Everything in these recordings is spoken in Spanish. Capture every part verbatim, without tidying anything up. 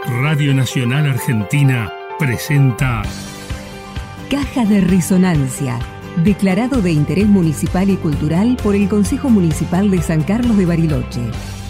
Radio Nacional Argentina presenta Caja de Resonancia, declarado de interés municipal y cultural por el Consejo Municipal de San Carlos de Bariloche.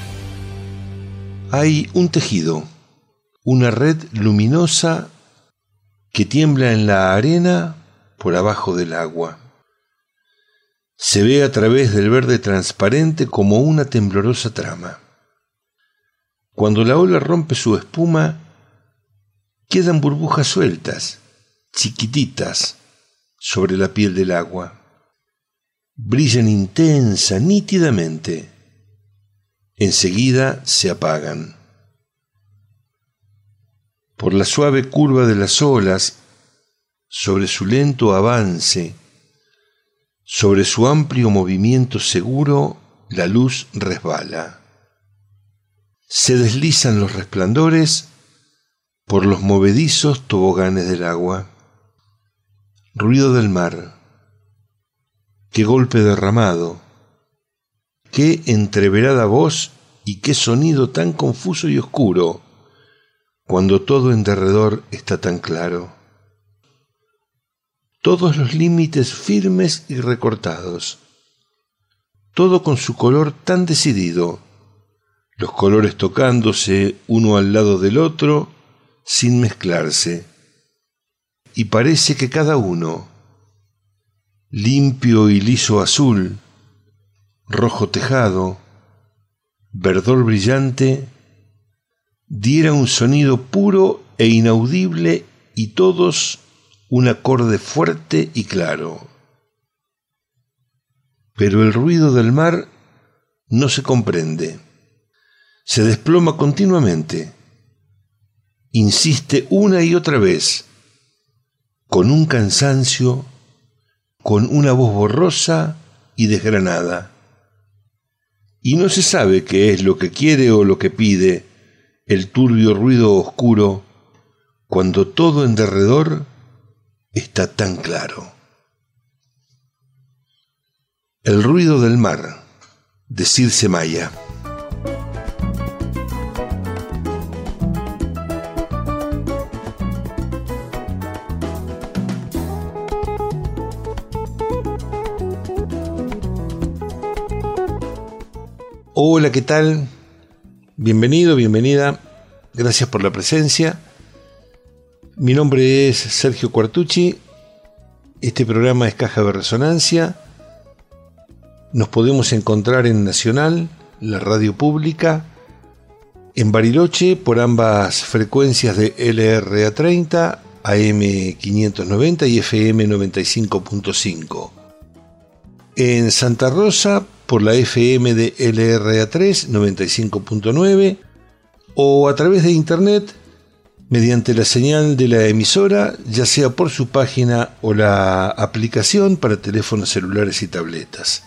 Hay un tejido, una red luminosa que tiembla en la arena por abajo del agua. Se ve a través del verde transparente como una temblorosa trama. Cuando la ola rompe su espuma, quedan burbujas sueltas, chiquititas, sobre la piel del agua. Brillan intensa, nítidamente. Enseguida se apagan. Por la suave curva de las olas, sobre su lento avance, sobre su amplio movimiento seguro, la luz resbala. Se deslizan los resplandores por los movedizos toboganes del agua. Ruido del mar. Qué golpe derramado. Qué entreverada voz y qué sonido tan confuso y oscuro, cuando todo en derredor está tan claro. Todos los límites firmes y recortados. Todo con su color tan decidido. Los colores tocándose uno al lado del otro, sin mezclarse. Y parece que cada uno, limpio y liso azul, rojo tejado, verdor brillante, diera un sonido puro e inaudible y todos un acorde fuerte y claro. Pero el ruido del mar no se comprende. Se desploma continuamente, insiste una y otra vez, con un cansancio, con una voz borrosa y desgranada. Y no se sabe qué es lo que quiere o lo que pide el turbio ruido oscuro, cuando todo en derredor está tan claro. El ruido del mar, de Circe Maya. Hola, ¿qué tal? Bienvenido, bienvenida. Gracias por la presencia. Mi nombre es Sergio Quartucci. Este programa es Caja de Resonancia. Nos podemos encontrar en Nacional, la radio pública, en Bariloche por ambas frecuencias de L R A treinta, A M quinientos noventa y F M noventa y cinco punto cinco. En Santa Rosa por la F M de L R A tres, noventa y cinco punto nueve, o a través de internet mediante la señal de la emisora, ya sea por su página o la aplicación para teléfonos celulares y tabletas.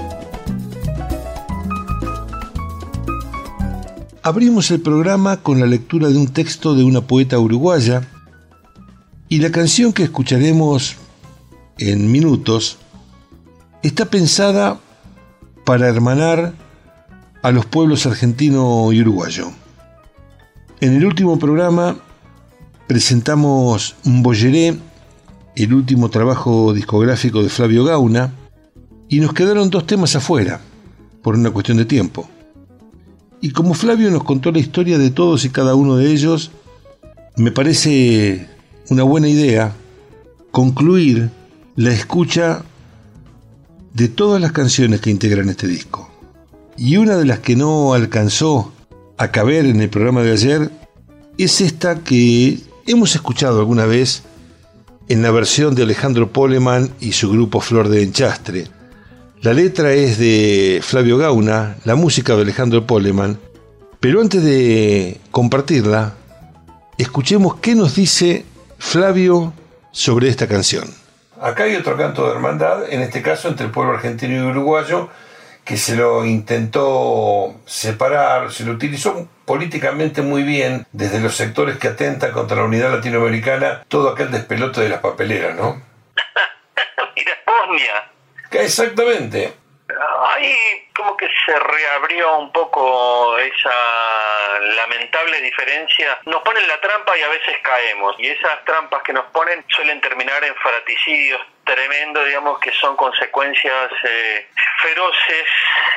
Abrimos el programa con la lectura de un texto de una poeta uruguaya, y la canción que escucharemos en minutos está pensada para hermanar a los pueblos argentino y uruguayo. En el último programa presentamos Mbolleré, el último trabajo discográfico de Flavio Gauna, y nos quedaron dos temas afuera, por una cuestión de tiempo. Y como Flavio nos contó la historia de todos y cada uno de ellos, me parece una buena idea concluir la escucha de todas las canciones que integran este disco. Y una de las que no alcanzó a caber en el programa de ayer es esta que hemos escuchado alguna vez en la versión de Alejandro Poleman y su grupo Flor de Enchastre. La letra es de Flavio Gauna, la música de Alejandro Poleman, pero antes de compartirla, escuchemos qué nos dice Flavio sobre esta canción. Acá hay otro canto de hermandad, en este caso entre el pueblo argentino y uruguayo, que se lo intentó separar, se lo utilizó políticamente muy bien desde los sectores que atentan contra la unidad latinoamericana, todo aquel despelote de las papeleras, ¿no? Mira, Bosnia. Exactamente. Ahí como que se reabrió un poco esa lamentable diferencia, nos ponen la trampa y a veces caemos. Y esas trampas que nos ponen suelen terminar en fratricidios tremendo, digamos, que son consecuencias eh, feroces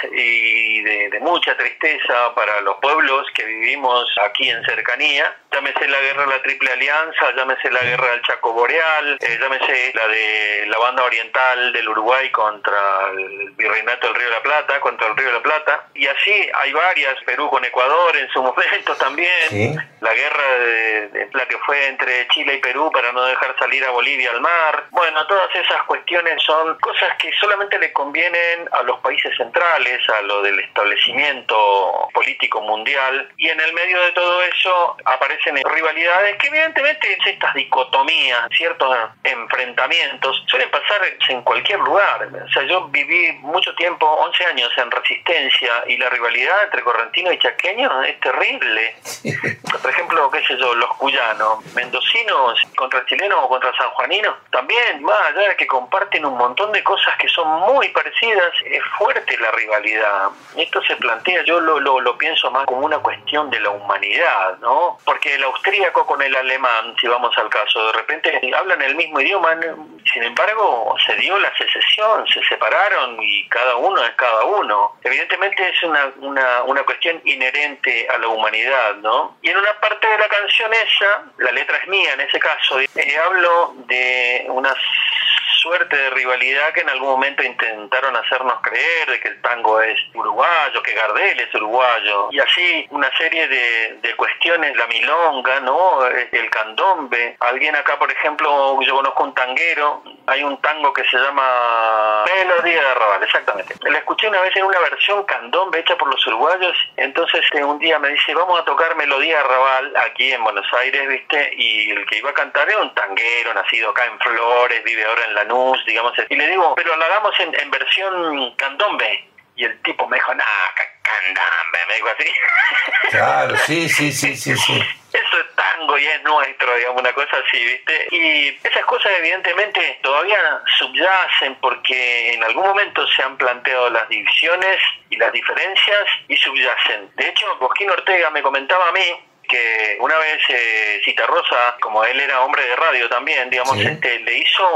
y de, de mucha tristeza para los pueblos que vivimos aquí en cercanía. Llámese la guerra de la Triple Alianza, llámese la guerra del Chaco Boreal, eh, llámese la de la banda oriental del Uruguay contra el Virreinato del Río de la Plata, contra el Río de la Plata. Y así hay varias, Perú con Ecuador en su momento también. ¿Sí? La guerra de, de la que fue entre Chile y Perú para no dejar salir a Bolivia al mar. Bueno, todas esas cuestiones son cosas que solamente le convienen a los países centrales, a lo del establecimiento político mundial, y en el medio de todo eso aparecen rivalidades que evidentemente estas dicotomías, ciertos enfrentamientos suelen pasar en cualquier lugar. O sea, yo viví mucho tiempo, once años en Resistencia, y la rivalidad entre correntino y chaqueño es terrible. Por ejemplo, qué sé yo, los cuyanos, mendocinos contra chilenos o contra sanjuaninos, también, más allá de que comparten un montón de cosas que son muy parecidas, es fuerte la rivalidad. Esto se plantea, yo lo, lo, lo pienso más como una cuestión de la humanidad, ¿no? Porque el austríaco con el alemán, si vamos al caso, de repente hablan el mismo idioma, sin embargo se dio la secesión, se separaron y cada uno es cada uno. Evidentemente es una, una, una cuestión inherente a la humanidad, ¿no? Y en una parte de la canción esa, la letra es mía en ese caso, eh, hablo de unas suerte de rivalidad que en algún momento intentaron hacernos creer de que el tango es uruguayo, que Gardel es uruguayo, y así una serie de, de cuestiones, la milonga, ¿no? El candombe. Alguien acá, por ejemplo, yo conozco un tanguero, hay un tango que se llama Melodía de Arrabal, exactamente. La escuché una vez en una versión candombe hecha por los uruguayos, entonces eh, un día me dice, vamos a tocar Melodía de Arrabal aquí en Buenos Aires, ¿viste? Y el que iba a cantar era un tanguero, nacido acá en Flores, vive ahora en la digamos, y le digo, pero la hagamos en, en versión candombe. Y el tipo me dijo, nah, candombe, me dijo así. Claro, sí, sí, sí, sí, sí. Eso es tango y es nuestro, digamos, una cosa así, ¿viste? Y esas cosas evidentemente todavía subyacen porque en algún momento se han planteado las divisiones y las diferencias y subyacen. De hecho, Cosquín Ortega me comentaba a mí que una vez eh, Citarrosa, como él era hombre de radio también, digamos, sí. este, le hizo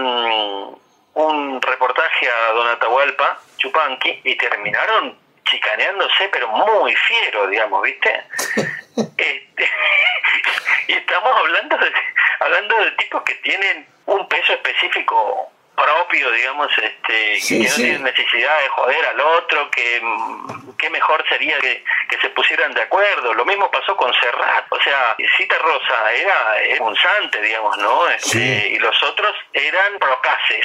un, un reportaje a Don Atahualpa Yupanqui y terminaron chicaneándose, pero muy fiero, digamos, ¿viste? este, y estamos hablando de, hablando de tipos que tienen un peso específico propio, digamos, este, sí, que no sí. tienen necesidad de joder al otro, que, que mejor sería que, que se pusieran de acuerdo. Lo mismo pasó con Serrat, o sea, Citarrosa era, era un sante, digamos, ¿no? Este, sí. Y los otros eran procaces,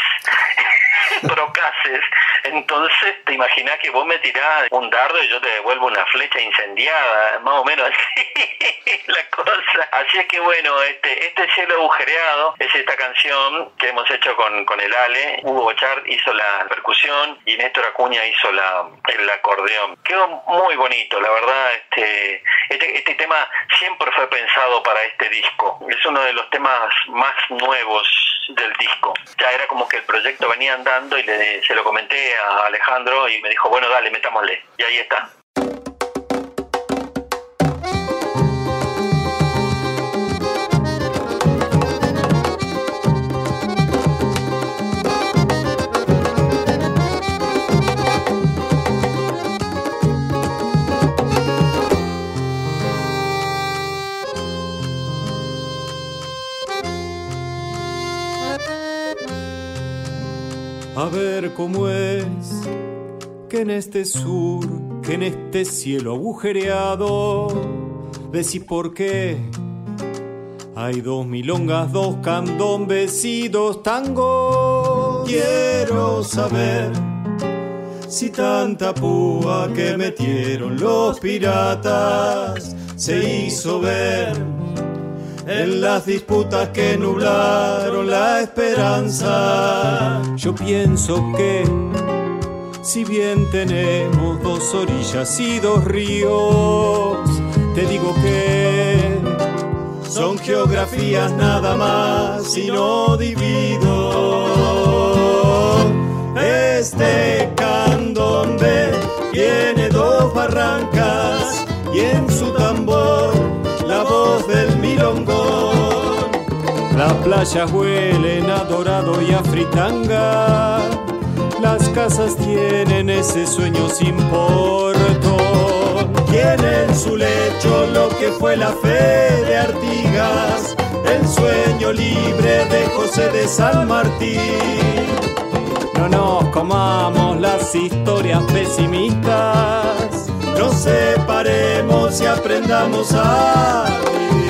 procaces. Entonces, te imaginás que vos me tirás un dardo y yo te devuelvo una flecha incendiada, más o menos así la cosa. Así es que bueno, este, este cielo agujereado es esta canción que hemos hecho con, con el Ale. Hugo Bochart hizo la percusión y Néstor Acuña hizo la, el acordeón. Quedó muy bonito, la verdad. Este, este, este tema siempre fue pensado para este disco. Es uno de los temas más nuevos del disco. Ya era como que el proyecto venía andando y le, se lo comenté a Alejandro y me dijo, bueno, dale, metámosle. Y ahí está. A ver cómo es que en este sur, que en este cielo agujereado, decís por qué hay dos milongas, dos candombes y dos tangos. Quiero saber si tanta púa que metieron los piratas se hizo ver en las disputas que nublaron la esperanza. Yo pienso que si bien tenemos dos orillas y dos ríos, te digo que son geografías nada más y no divido. Este candombe tiene dos barrancas y en su tambor playas huelen a dorado y a fritanga. Las casas tienen ese sueño sin portón. Tiene en su lecho lo que fue la fe de Artigas, el sueño libre de José de San Martín. No nos comamos las historias pesimistas, nos separemos y aprendamos a vivir.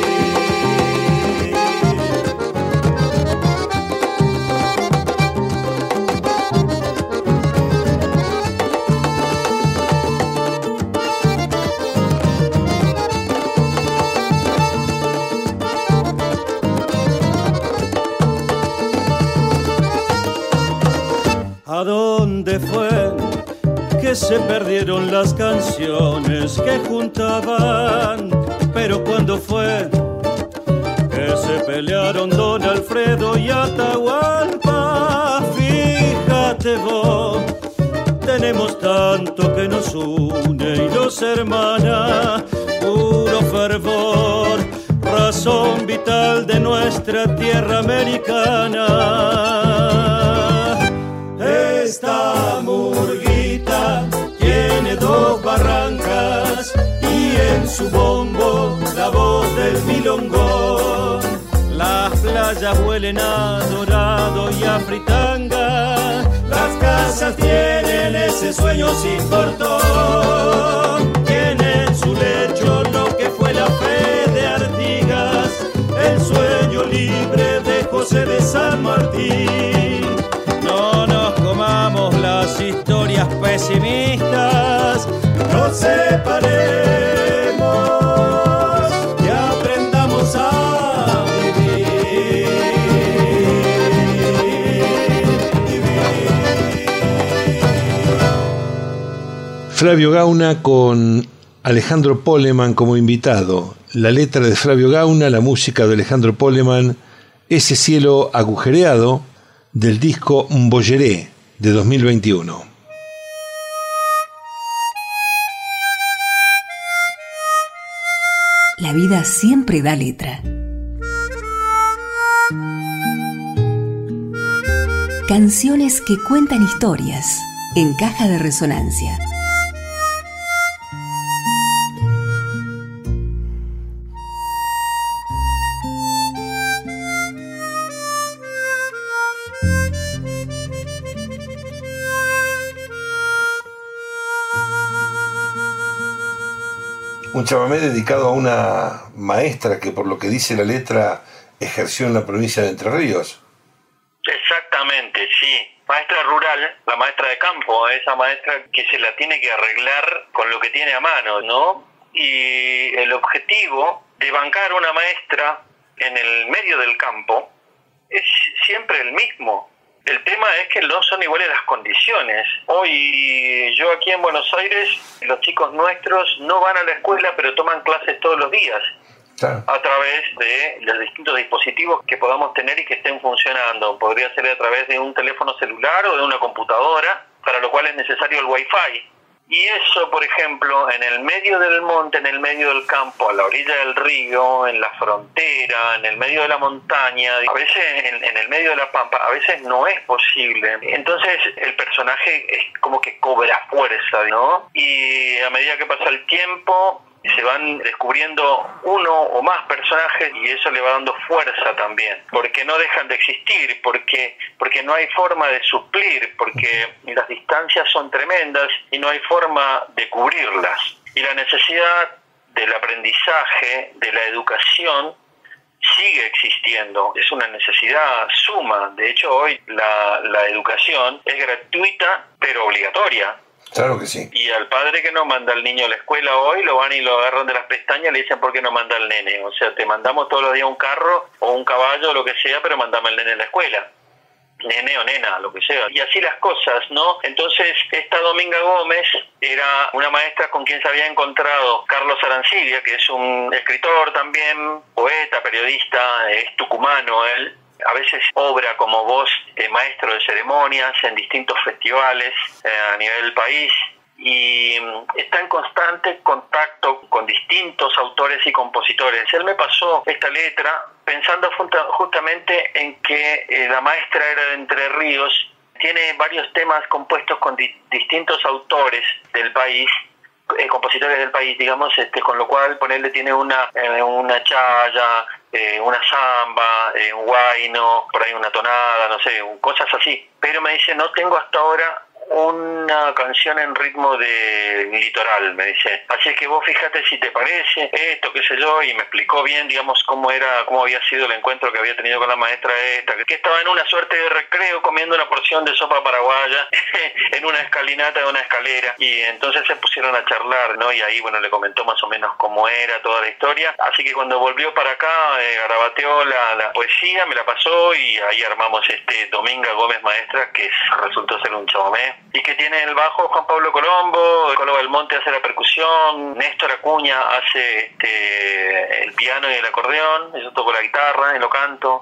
¿A dónde fue que se perdieron las canciones que juntaban? Pero ¿cuándo fue que se pelearon Don Alfredo y Atahualpa? Fíjate vos, tenemos tanto que nos une y nos hermana, puro fervor, razón vital de nuestra tierra americana. Esta murguita tiene dos barrancas y en su bombo la voz del milongón. Las playas huelen a dorado y a fritanga, las casas tienen ese sueño sin portón. Tiene en su lecho lo que fue la fe de Artigas, el sueño libre de José de San Martín. No nos comamos las historias pesimistas, nos separemos y aprendamos a vivir. vivir. Flavio Gauna con Alejandro Poleman como invitado. La letra de Flavio Gauna, la música de Alejandro Poleman, Ese cielo agujereado, del disco Mbolleré de dos mil veintiuno. La vida siempre da letra. Canciones que cuentan historias en Caja de Resonancia. Un chamamé dedicado a una maestra que, por lo que dice la letra, ejerció en la provincia de Entre Ríos. Exactamente, sí. Maestra rural, la maestra de campo, esa maestra que se la tiene que arreglar con lo que tiene a mano, ¿no? Y el objetivo de bancar una maestra en el medio del campo es siempre el mismo. El tema es que no son iguales las condiciones. Hoy yo aquí en Buenos Aires, los chicos nuestros no van a la escuela, pero toman clases todos los días. Claro. A través de los distintos dispositivos que podamos tener y que estén funcionando. Podría ser a través de un teléfono celular o de una computadora, para lo cual es necesario el Wi-Fi. Y eso, por ejemplo, en el medio del monte, en el medio del campo, a la orilla del río, en la frontera, en el medio de la montaña, a veces en, en el medio de la pampa, a veces no es posible. Entonces el personaje es como que cobra fuerza, ¿no? Y a medida que pasa el tiempo, se van descubriendo uno o más personajes y eso le va dando fuerza también, porque no dejan de existir, porque porque no hay forma de suplir, porque las distancias son tremendas y no hay forma de cubrirlas. Y la necesidad del aprendizaje, de la educación, sigue existiendo. Es una necesidad suma. De hecho, hoy la, la educación es gratuita, pero obligatoria. Claro que sí. Y al padre que no manda al niño a la escuela hoy, lo van y lo agarran de las pestañas y le dicen, ¿por qué no manda al nene? O sea, te mandamos todos los días un carro o un caballo o lo que sea, pero mandame al nene a la escuela. Nene o nena, lo que sea. Y así las cosas, ¿no? Entonces, esta Dominga Gómez era una maestra con quien se había encontrado Carlos Arancibia, que es un escritor también, poeta, periodista, es tucumano él. A veces obra como voz eh, maestro de ceremonias en distintos festivales eh, a nivel del país y mm, está en constante contacto con distintos distintos autores y compositores. Él me pasó esta letra pensando justamente en que eh, la maestra era de Entre Ríos, tiene varios temas compuestos con di- distintos autores del país, eh, compositores del país, digamos, este, con lo cual ponerle tiene una eh, una chaya, eh, una samba, eh, un guayno, por ahí una tonada, no sé, cosas así. Pero me dice, no tengo hasta ahora una canción en ritmo de litoral, me dice. Así que vos fíjate si te parece esto, qué sé yo, y me explicó bien, digamos, cómo era, cómo había sido el encuentro que había tenido con la maestra esta, que estaba en una suerte de recreo comiendo una porción de sopa paraguaya en una escalinata de una escalera, y entonces se pusieron a charlar, ¿no? Y ahí, bueno, le comentó más o menos cómo era toda la historia. Así que cuando volvió para acá, eh, garabateó la, la poesía, me la pasó, y ahí armamos este Dominga Gómez Maestra, que resultó ser un chamamé, y que tiene el bajo Juan Pablo Colombo, Colo Belmonte hace la percusión, Néstor Acuña hace este, el piano y el acordeón, yo toco la guitarra y lo canto.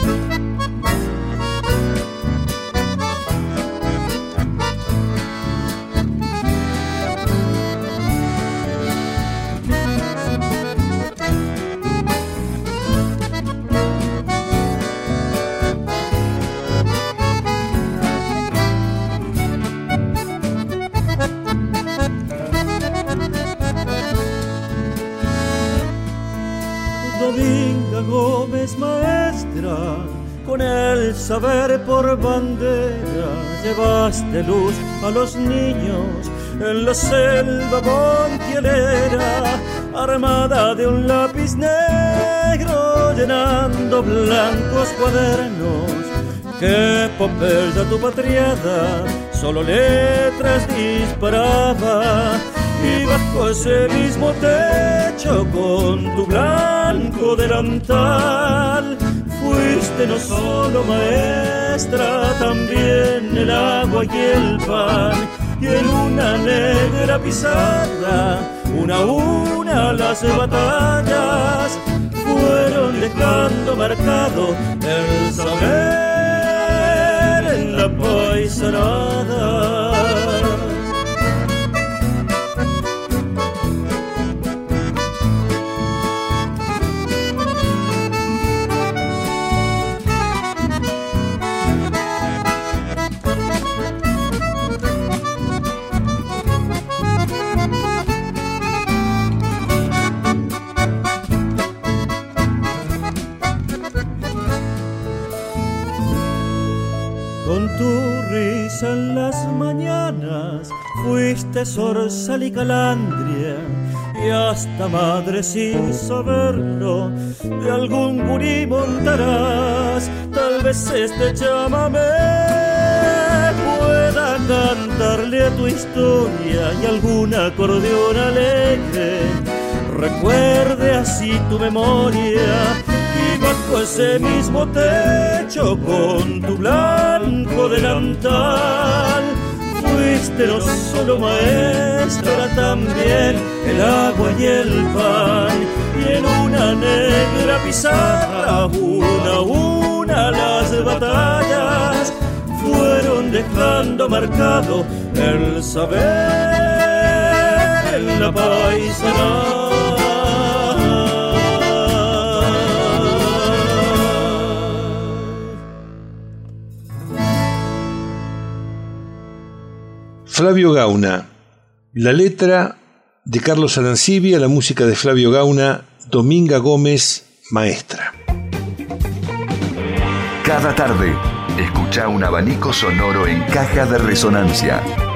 Dominga Gómez Maestra, con el saber por bandera, llevaste luz a los niños en la selva montielera, armada de un lápiz negro, llenando blancos cuadernos. Qué epopeya tu patriada, solo letras disparaba, y bajo ese mismo techo con tu blanco delantal fuiste no solo maestra, también el agua y el pan, y en una negra pizarra una a una las batallas fueron dejando marcado el saber en la paisanada. Con tu risa en las mañanas fuiste zorzal y calandria, y hasta madre sin saberlo de algún gurí montarás. Tal vez este chamamé pueda cantarle a tu historia, y algún acordeón alegre recuerde así tu memoria. Y bajo ese mismo techo con tu blanco delantal fuiste no solo maestra, también el agua y el pan, y en una negra pizarra una a una las batallas fueron dejando marcado el saber en la paisanada. Flavio Gauna, la letra de Carlos Arancibia, la música de Flavio Gauna, Dominga Gómez Maestra. Cada tarde, escucha un abanico sonoro en Caja de Resonancia.